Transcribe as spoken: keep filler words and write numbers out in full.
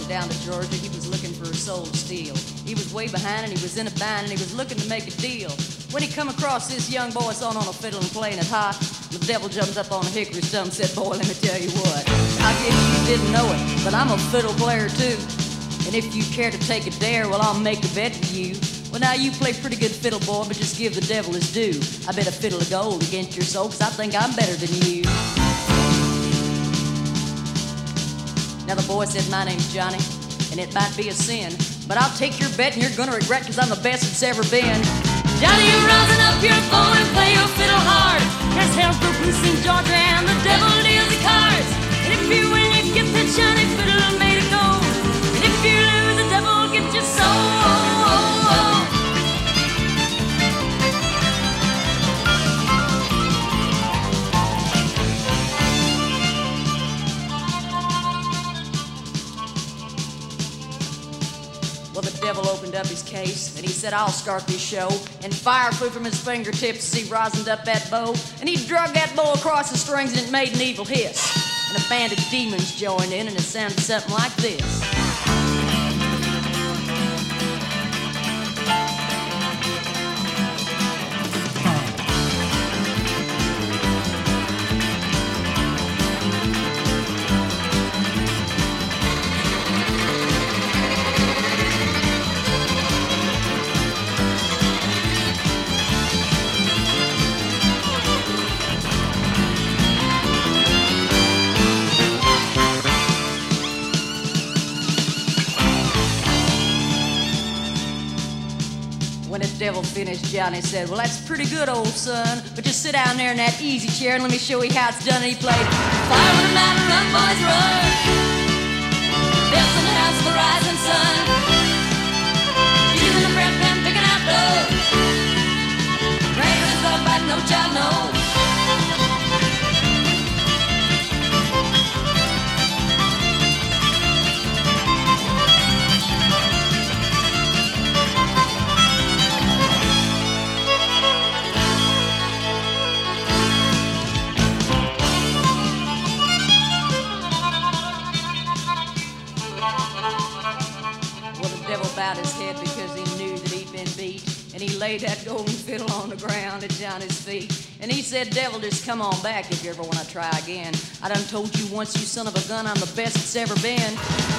down to Georgia, he was looking for a soul to steal. He was way behind and he was in a bind and he was looking to make a deal. When he come across this young boy sawing on a fiddle and playing it hot, the devil jumps up on a hickory stump and said, boy, let me tell you what. I guess you didn't know it, but I'm a fiddle player too. And if you care to take a dare, well, I'll make a bet with you. Well, now you play pretty good fiddle, boy, but just give the devil his due. I bet a fiddle of gold against your soul, cause I think I'm better than you. Now the boy said, my name's Johnny, and it might be a sin, but I'll take your bet and you're gonna regret, cause I'm the best it's ever been. Johnny, you're rousing up your bow and play your fiddle hard. There's hell's broke loose in Georgia and the devil deals the cards. And if you win, you get that shiny fiddle made of gold. And if you lose, the devil gets your soul. Well, the devil opened up his case, and he said, I'll start this show. And fire flew from his fingertips as he rosined up that bow. And he drug that bow across the strings, and it made an evil hiss. And a band of demons joined in, and it sounded something like this. When the devil finished, Johnny said, well, that's pretty good, old son, but just sit down there in that easy chair and let me show you how it's done. And he played, fire with a mountain, run, boys, run. Bells in the house of the rising sun. Using the bread pen, picking out blood. Rain is dog bite, no child knows. Bowed his head because he knew that he'd been beat, and he laid that golden fiddle on the ground at Johnny's feet, and he said, devil, just come on back if you ever want to try again. I done told you once, you son of a gun, I'm the best it's ever been.